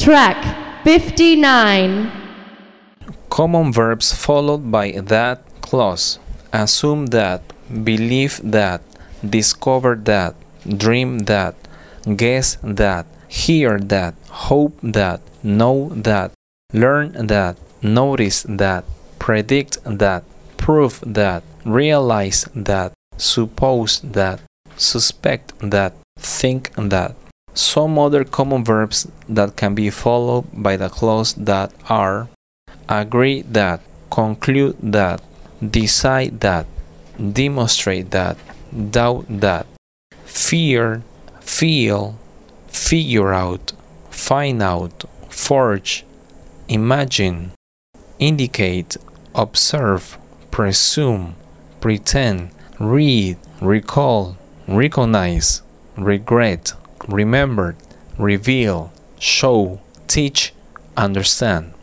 Track 59. Common verbs followed by that clause. Assume that, believe that, discover that, dream that, guess that, hear that, hope that, know that, learn that, notice that, predict that, prove that, realize that, suppose that, suspect that, think that. Some other common verbs that can be followed by the clause that are agree that, conclude that, decide that, demonstrate that, doubt that, fear, feel, figure out, find out, forge, imagine, indicate, observe, presume, pretend, read, recall, recognize, regret, remember, reveal, show, teach, understand.